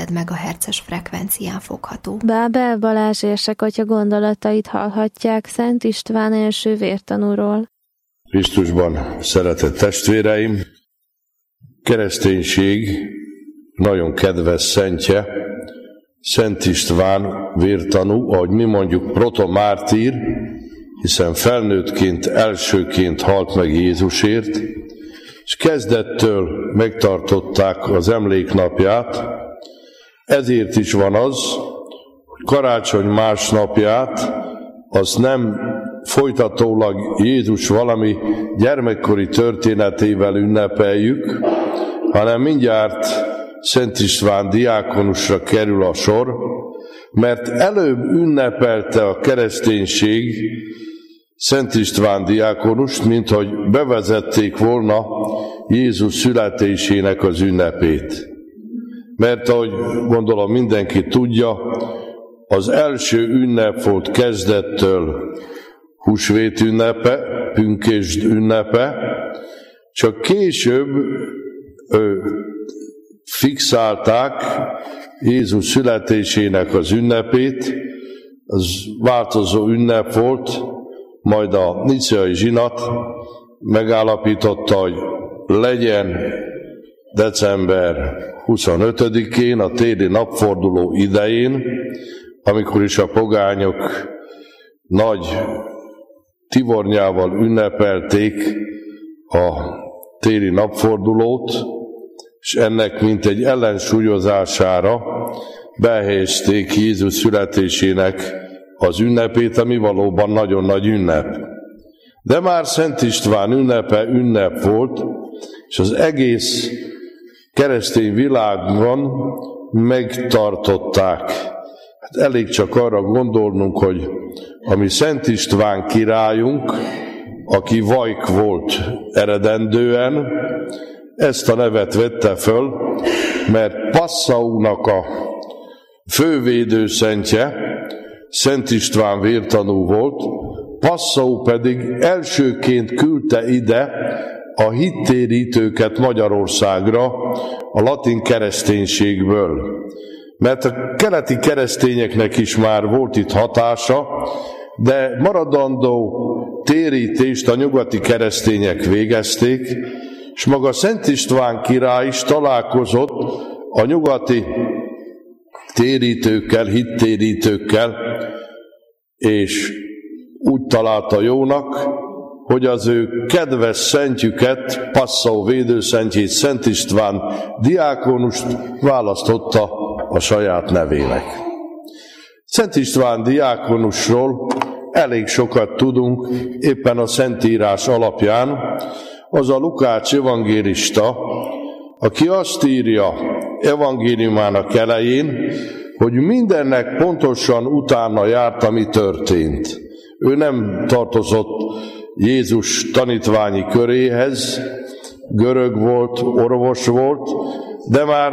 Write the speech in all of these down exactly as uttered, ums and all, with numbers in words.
kilencven megahertzes frekvencián fogható. Bábel Balázs érsek atya gondolatait hallhatják Szent István első vértanúról. Krisztusban szeretett testvéreim, kereszténység nagyon kedves szentje, Szent István vértanú, ahogy mi mondjuk protomártír, hiszen felnőttként elsőként halt meg Jézusért, és kezdettől megtartották az emléknapját, ezért is van az, hogy karácsony másnapját az nem folytatólag Jézus valami gyermekkori történetével ünnepeljük, hanem mindjárt Szent István diákonusra kerül a sor, mert előbb ünnepelte a kereszténység Szent István diákonust, mint hogy bevezették volna Jézus születésének az ünnepét. Mert ahogy gondolom mindenki tudja, az első ünnep volt kezdettől húsvét ünnepe, pünkösd ünnepe, csak később ő, fixálták Jézus születésének az ünnepét, az változó ünnep volt, majd a nicéai zsinat megállapította, hogy legyen december huszonötödikén, a téli napforduló idején, amikor is a pogányok nagy tivornyával ünnepelték a téli napfordulót, és ennek mint egy ellensúlyozására behelyezték Jézus születésének az ünnepét, ami valóban nagyon nagy ünnep. De már Szent István ünnepe ünnep volt, és az egész keresztény világban megtartották. Hát elég csak arra gondolnunk, hogy ami Szent István királyunk, aki vajk volt eredendően, ezt a nevet vette föl, mert Passaúnak a fővédőszentje Szent István vértanú volt, Passau pedig elsőként küldte ide a hittérítőket Magyarországra a latin kereszténységből. Mert a keleti keresztényeknek is már volt itt hatása, de maradandó térítést a nyugati keresztények végezték, és maga Szent István király is találkozott a nyugati térítőkkel, hittérítőkkel, és úgy találta jónak, hogy az ő kedves szentjüket, Passau védőszentjét, Szent István diákonust választotta a saját nevének. Szent István diákonusról elég sokat tudunk éppen a Szentírás alapján. Az a Lukács evangélista, aki azt írja evangéliumának elején, hogy mindennek pontosan utána járt, ami történt. Ő nem tartozott Jézus tanítványi köréhez, görög volt, orvos volt, de már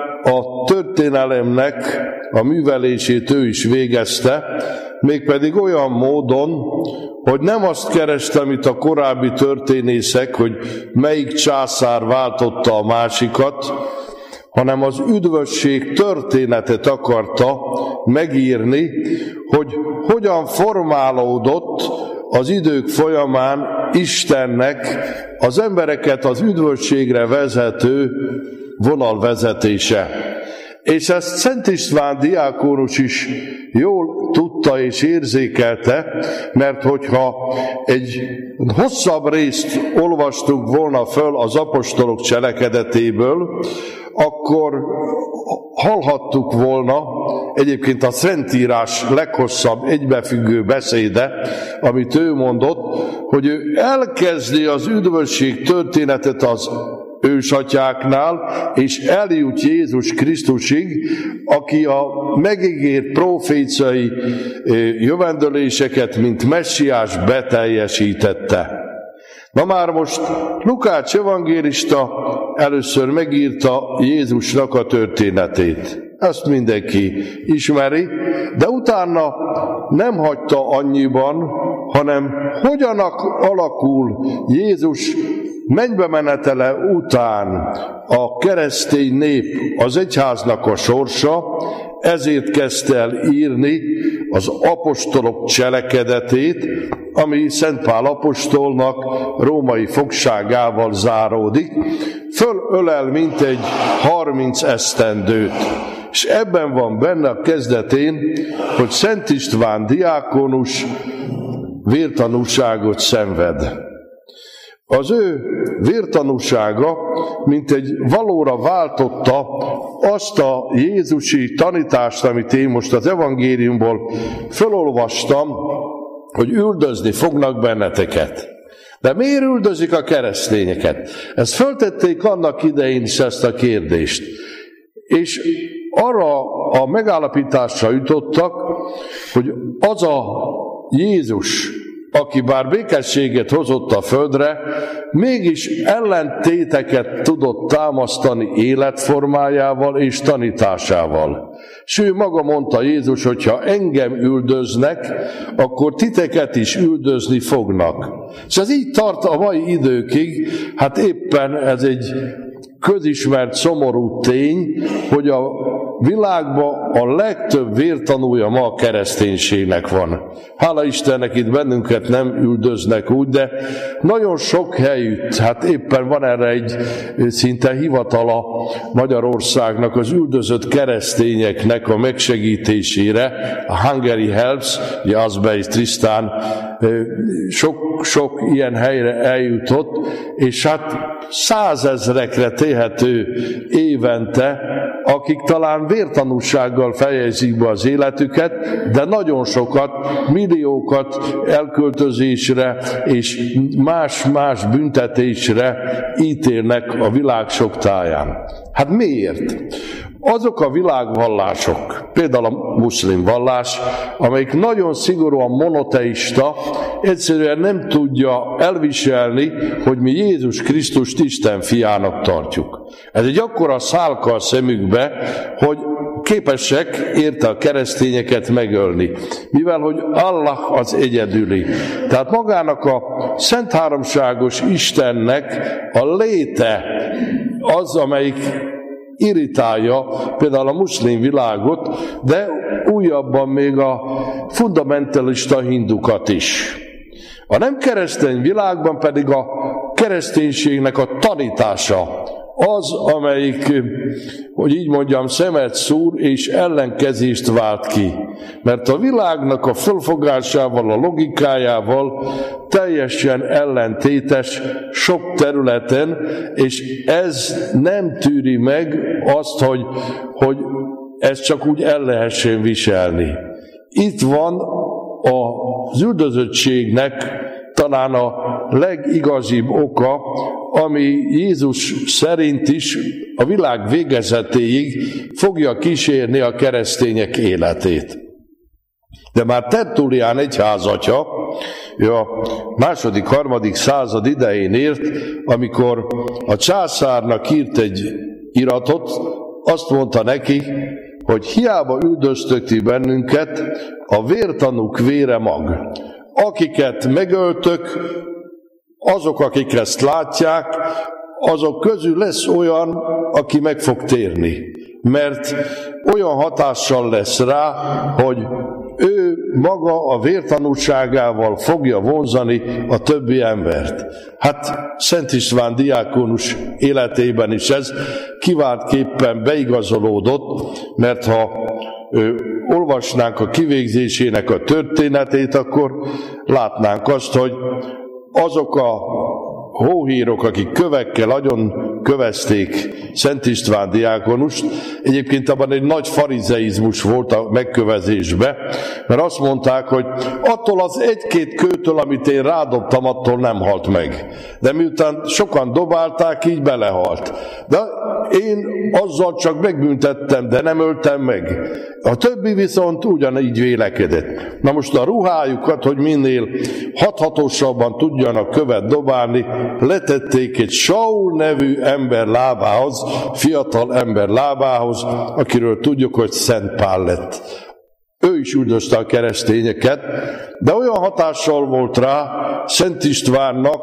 a történelemnek a művelését ő is végezte, mégpedig olyan módon, hogy nem azt kereste, mint a korábbi történészek, hogy melyik császár váltotta a másikat, hanem az üdvösség történetet akarta megírni, hogy hogyan formálódott az idők folyamán Istennek az embereket az üdvösségre vezető vonalvezetése. És ezt Szent István diákonus is jól tudta és érzékelte, mert hogyha egy hosszabb részt olvastuk volna föl az apostolok cselekedetéből, akkor hallhattuk volna egyébként a Szentírás leghosszabb egybefüggő beszéde, amit ő mondott, hogy ő elkezdi az üdvösség történetet az ősatyáknál, és eljut Jézus Krisztusig, aki a megígért proféciai jövendőléseket, mint messiás beteljesítette. Na már most Lukács evangélista először megírta Jézusnak a történetét. Ezt mindenki ismeri, de utána nem hagyta annyiban, hanem hogyan alakul Jézus mennybe menetele után a keresztény nép az egyháznak a sorsa, ezért kezdte el írni az apostolok cselekedetét, ami Szent Pál apostolnak római fogságával záródik, fölölel mintegy harminc esztendőt. És ebben van benne a kezdetén, hogy Szent István diákonus vértanúságot szenved. Az ő vértanúsága mintegy valóra váltotta azt a jézusi tanítást, amit én most az evangéliumból felolvastam, hogy üldözni fognak benneteket. De miért üldözik a keresztényeket? Ezt föltették annak idején is ezt a kérdést. És arra a megállapításra jutottak, hogy az a Jézus, aki bár békességet hozott a földre, mégis ellentéteket tudott támasztani életformájával és tanításával. És ő maga mondta Jézus, hogy ha engem üldöznek, akkor titeket is üldözni fognak. És ez így tart a mai időkig, hát éppen ez egy közismert szomorú tény, hogy a világban a legtöbb vértanúja ma a kereszténységnek van. Hála Istennek, itt bennünket nem üldöznek úgy, de nagyon sok helyütt, hát éppen van erre egy szinte hivatala Magyarországnak az üldözött keresztényeknek a megsegítésére, a Hungary Helps, ugye Azbej Trisztán sok-sok ilyen helyre eljutott, és hát százezrekre tehető évente, akik talán vértanúsággal fejezik be az életüket, de nagyon sokat, milliókat elköltözésre és más-más büntetésre ítélnek a világ sok táján. Hát miért? Azok a világvallások, például a muszlim vallás, amelyik nagyon szigorúan monoteista, egyszerűen nem tudja elviselni, hogy mi Jézus Krisztust Isten fiának tartjuk. Ez egy akkora szálka a szemükbe, hogy képesek érte a keresztényeket megölni, mivel hogy Allah az egyedüli. Tehát magának a Szent Háromságos Istennek a léte az, amelyik irritálja például a muszlim világot, de újabban még a fundamentalista hindukat is. A nem keresztény világban pedig a kereszténységnek a tanítása az, amelyik, hogy így mondjam, szemet szúr és ellenkezést vált ki. Mert a világnak a fölfogásával, a logikájával teljesen ellentétes sok területen, és ez nem tűri meg azt, hogy, hogy ezt csak úgy el lehessen viselni. Itt van az üldözöttségnek talán a legigazibb oka, ami Jézus szerint is a világ végezetéig fogja kísérni a keresztények életét. De már Tertullián egyházatya, ő a második, harmadik század idején ért, amikor a császárnak írt egy iratot, azt mondta neki, hogy hiába üldöztök ti bennünket, a vértanúk vére mag. Akiket megöltök, azok, akik ezt látják, azok közül lesz olyan, aki meg fog térni. Mert olyan hatással lesz rá, hogy ő maga a vértanúságával fogja vonzani a többi embert. Hát Szent István diákonus életében is ez kiváltképpen beigazolódott, mert ha ő, olvasnánk a kivégzésének a történetét, akkor látnánk azt, hogy azok a hóhírok, akik kövekkel agyon kövezték Szent István diákonust, egyébként abban egy nagy farizeizmus volt a megkövezésbe, mert azt mondták, hogy attól az egy-két kőtől, amit én rádobtam, attól nem halt meg. De miután sokan dobálták, így belehalt. De én azzal csak megbüntettem, de nem öltem meg. A többi viszont ugyanígy vélekedett. Na most a ruhájukat, hogy minél hathatósabban tudjanak követ dobálni, letették egy Saul nevű ember lábához, fiatal ember lábához, akiről tudjuk, hogy Szent Pál lett. Ő is üldözte a keresztényeket, de olyan hatással volt rá Szent Istvánnak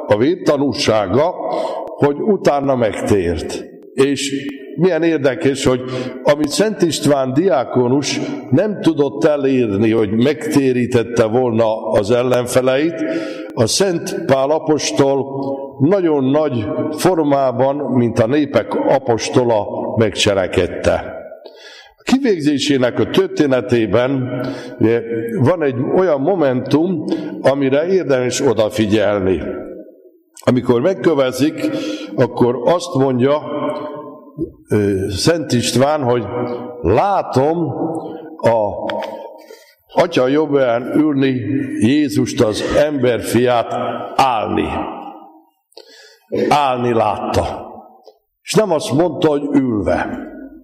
a vértanúsága, hogy utána megtért. És milyen érdekes, hogy amit Szent István diákonus nem tudott elérni, hogy megtérítette volna az ellenfeleit, a Szent Pál apostol nagyon nagy formában, mint a népek apostola megcselekedte. A kivégzésének a történetében van egy olyan momentum, amire érdemes odafigyelni. Amikor megkövezik, akkor azt mondja Szent István, hogy látom a Atya jobbján ülni Jézust, az emberfiát állni. Állni látta. És nem azt mondta, hogy ülve.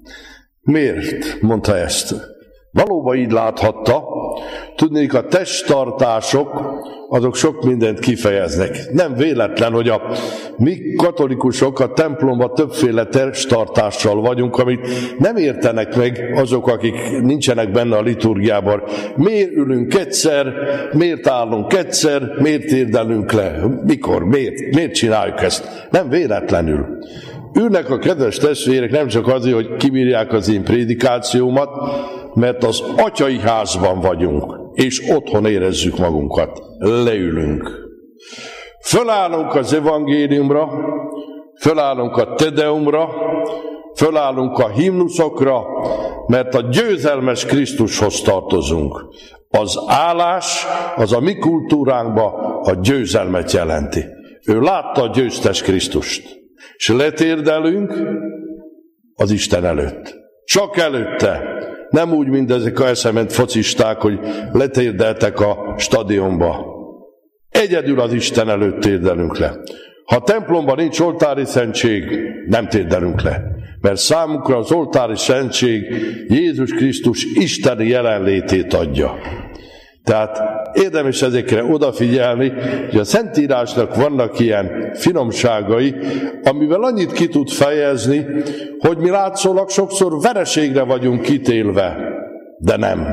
Miért mondta ezt? Valóban így láthatta. Tudnék, a testtartások, azok sok mindent kifejeznek. Nem véletlen, hogy a mi katolikusok a templomban többféle testtartással vagyunk, amit nem értenek meg azok, akik nincsenek benne a liturgiában. Miért ülünk egyszer, miért állunk egyszer, miért térdelünk le? Mikor, miért, miért csináljuk ezt? Nem véletlenül. Ülnek a kedves testvérek nem csak azért, hogy kibírják az én prédikációmat, mert az atyai házban vagyunk, és otthon érezzük magunkat. Leülünk. Fölállunk az evangéliumra, fölállunk a tedeumra, fölállunk a himnuszokra, mert a győzelmes Krisztushoz tartozunk. Az állás, az a mi kultúránkban a győzelmet jelenti. Ő látta a győztes Krisztust. És letérdelünk az Isten előtt. Csak előtte. Nem úgy, mint ezek a eszement focisták, hogy letérdeltek a stadionba. Egyedül az Isten előtt térdelünk le. Ha a templomban nincs oltári szentség, nem térdelünk le. Mert számunkra az oltári szentség Jézus Krisztus isteni jelenlétét adja. Tehát érdemes ezekre odafigyelni, hogy a Szentírásnak vannak ilyen finomságai, amivel annyit ki tud fejezni, hogy mi látszólag sokszor vereségre vagyunk kitélve, de nem.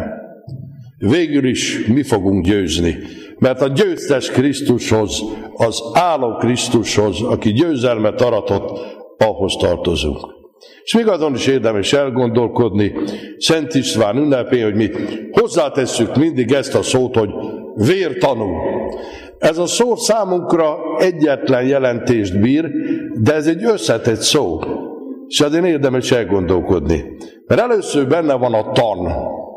Végül is mi fogunk győzni, mert a győztes Krisztushoz, az álló Krisztushoz, aki győzelmet aratott, ahhoz tartozunk. És még azon is érdemes elgondolkodni Szent István ünnepén, hogy mi hozzátesszük mindig ezt a szót, hogy vértanú. Ez a szó számunkra egyetlen jelentést bír, de ez egy összetett szó. És azért érdemes elgondolkodni. Mert először benne van a tan.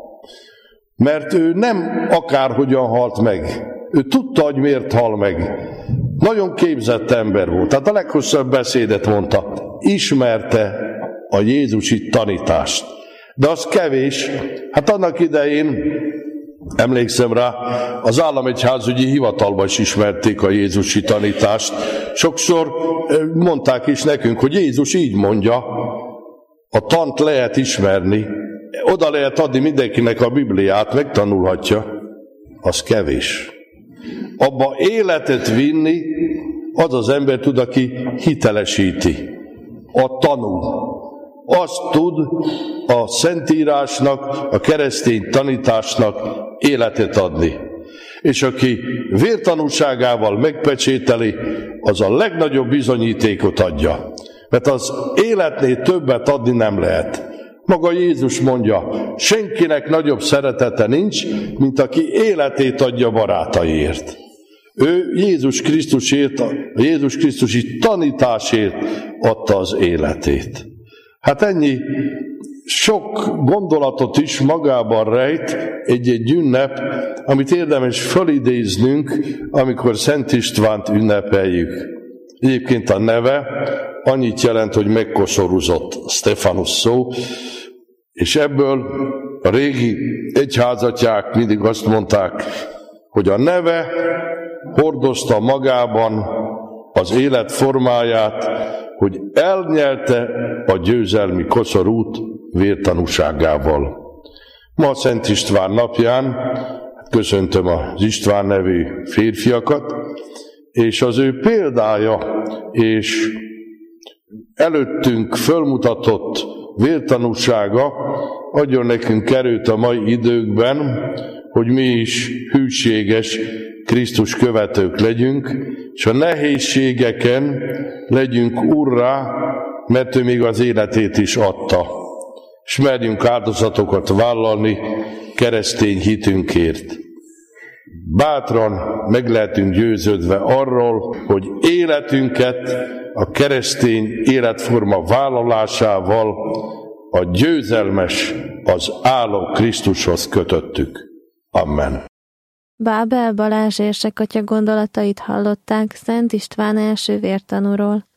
Mert ő nem akárhogyan halt meg. Ő tudta, hogy miért hal meg. Nagyon képzett ember volt. Tehát a leghosszabb beszédet mondta. Ismerte a jézusi tanítást. De az kevés. Hát annak idején, emlékszem rá, az államegyházügyi hivatalban is ismerték a jézusi tanítást. Sokszor mondták is nekünk, hogy Jézus így mondja, a tant lehet ismerni, oda lehet adni mindenkinek a Bibliát, megtanulhatja. Az kevés. Abba életet vinni, az az ember tud, aki hitelesíti. A tanú. Azt tud a Szentírásnak, a keresztény tanításnak életet adni. És aki vértanúságával megpecsételi, az a legnagyobb bizonyítékot adja. Mert az életnél többet adni nem lehet. Maga Jézus mondja, senkinek nagyobb szeretete nincs, mint aki életét adja barátaiért. Ő Jézus Krisztusért, a Jézus Krisztusi tanításért adta az életét. Hát ennyi sok gondolatot is magában rejt egy-egy ünnep, amit érdemes fölidéznünk, amikor Szent Istvánt ünnepeljük. Egyébként a neve annyit jelent, hogy megkoszorúzott, Stefanus szó, és ebből a régi egyházatják mindig azt mondták, hogy a neve hordozta magában az élet formáját, hogy elnyelte a győzelmi koszorút vértanúságával. Ma a Szent István napján köszöntöm az István nevű férfiakat, és az ő példája és előttünk fölmutatott vértanúsága adjon nekünk erőt a mai időkben, hogy mi is hűséges Krisztus követők legyünk, és a nehézségeken legyünk urrá, mert ő még az életét is adta. És merjünk áldozatokat vállalni keresztény hitünkért. Bátran meg lehetünk győződve arról, hogy életünket a keresztény életforma vállalásával a győzelmes, az álló Krisztushoz kötöttük. Amen. Bábel Balázs érsekatya gondolatait hallották Szent István első vértanúról.